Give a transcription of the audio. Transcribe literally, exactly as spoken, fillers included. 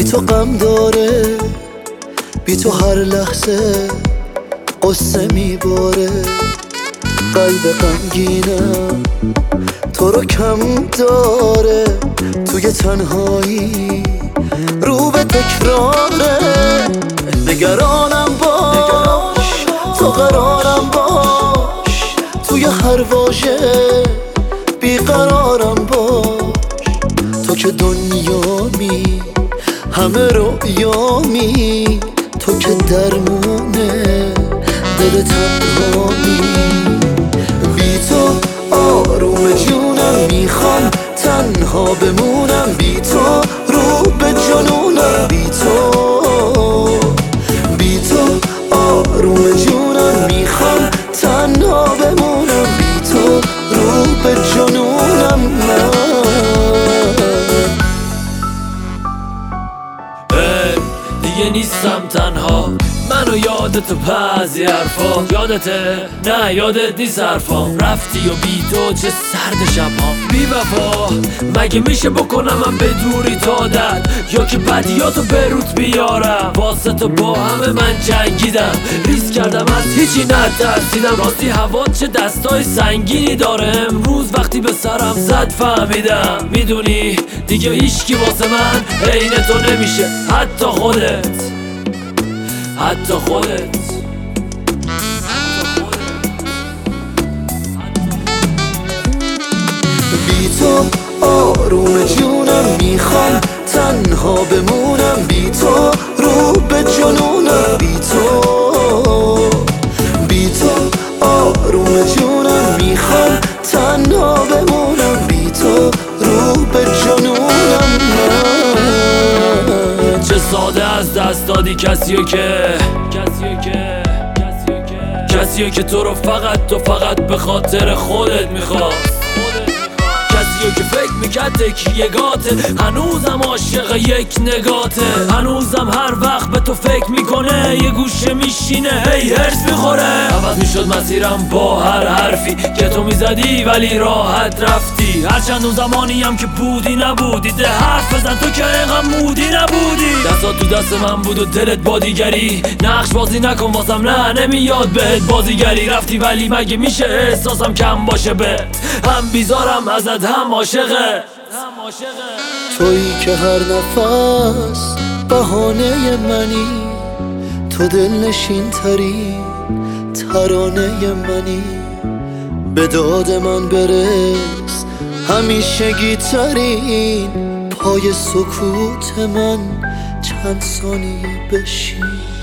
تو غم داره، بی تو هر لحظه قصه میباره. قلب غمگینم تو رو کم داره، توی تنهایی رو به تکراره. نگرانم باش، تو قرارم باش، توی هر واژه بیقرارم باش. تو که دنیامی، همه رویامی، تو که درمونه دل تنهامی. بی تو آروم جونم، میخوام تنها بمونم. بی تو رو به جنونم، بی تو بی تو آروم جونم، میخوام تنها بمونم. بی تو رو به جنونم من. دیگه نیستم تنها، منو یادت و بعضی حرفا. یادته؟ نه یادت نیست حرفام. رفتی و بی تو چه سرد شبها. بی وفا مگه میشه بکنم من به دوری تا دد، یا که بدیاتو به روت بیارم. واسه تو با همه من جنگیدم، ریس کردم از هیچی نترسیدم. راستی هوا چه دستای سنگینی داره، امروز وقتی به سرم زد فهمیدم. میدونی دیگه هیچکی واسه من عین تو نمیشه، حتی خودت، حتی خودت. بی تو آروم جونم، میخوام تنها بمونم. بی تو رو به جنونم، بی تو بی تو آروم جونم، میخوام تنها بمونم. بی تو رو به جنونم من. چه ساده از دست دادی کسیو که کسیو که کسیو که تو رو فقط تو فقط به خاطر خودت میخواست. کسیو که فکر میکرد تکیه‌گاته، هنوزم عاشق یک نگاته. هنوزم هر وقت به تو فکر میکنه یه گوشه میشینه هی هرس میخوره. عوض میشد مسیرم با هر حرفی که تو میزدی، ولی راحت رفتی. هرچند اون زمانی هم که بودی نبودی، ده حرف بزن تو که اینقدر مودی نبودی. دستات تو دست من بود و دلت با دیگری، نقش بازی نکن واسم، نه نمیاد بهت بازیگری. رفتی ولی مگه میشه احساسم کم باشه بهت، هم بیزارم ازت هم عاشقه. تویی که هر نفس بهانه منی، تو دلنشین تری ترانه منی. به داد من برس همیشگی ترین، پای سکوت من چند ثانیه بشین.